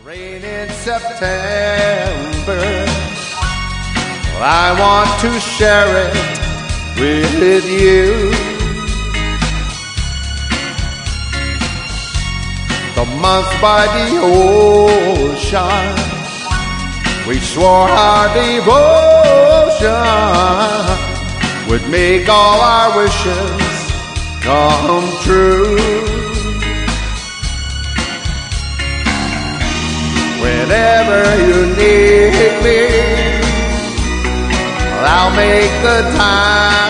Rain in September, I want to share it with you. The month by the ocean, we swore our devotion would make all our wishes come true. Whenever you need me, I'll make the time.